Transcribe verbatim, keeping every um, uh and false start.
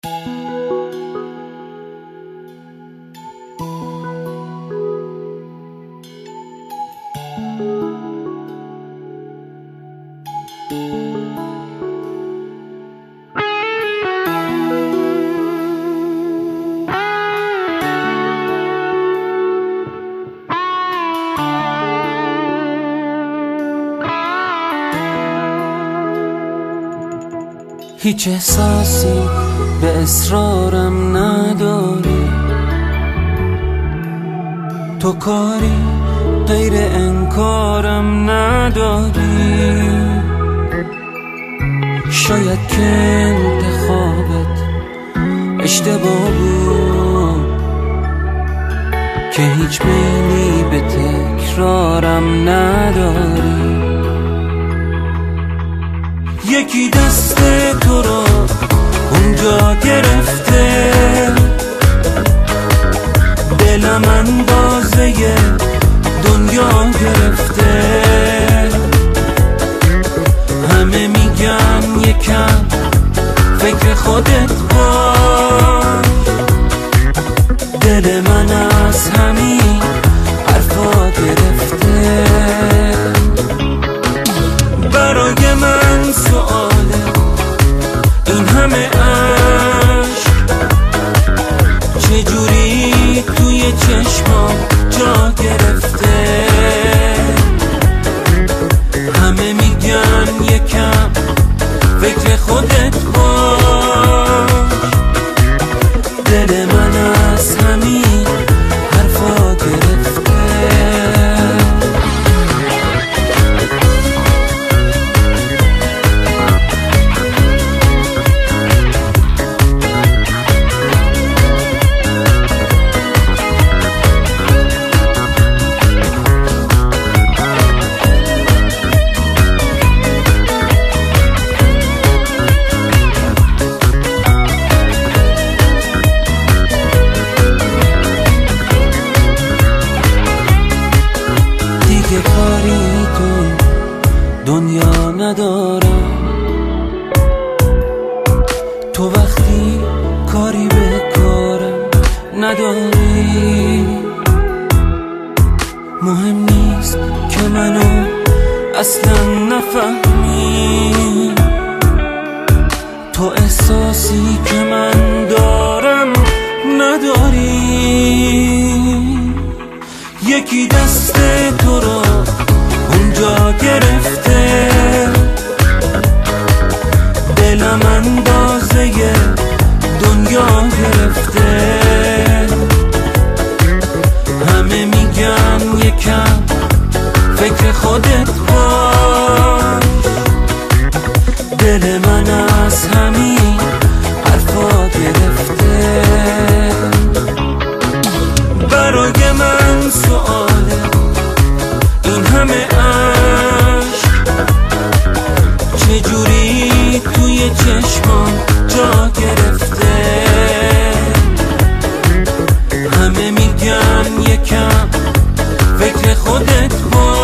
هیچ احساسی به اصرارم نداری، تو کاری غیر انکارم نداری. شاید که انتخابت اشتباه بود که هیچ میلی به تکرارم نداری. یکی دست تو رو اونجا گرفته، دلم اندازه دنیا گرفته. همه میگن یکم فکر خودت باش، دل من از همین حرفا گرفته. برای من سؤاله این همه عشق چجوری توی چشمام جا گرفته. همه میگن یکم فکر خودت باش، دل من از همین حرفا گرفته. کاری تو دنیا ندارم، تو وقتی کاری به کارم نداری. مهم نیست که منو اصلا نفهمی، تو احساسی که من دارم نداری. یکی دست تو رو اونجا گرفته، دلم اندازه دنیا گرفته. همه میگن یکم فکر خودت باش، دل من از همین حرفا گرفته. برای من سؤاله این همه عشق چجوری توی چشمام جا گرفته. همه میگن یکم فکر خودت باش،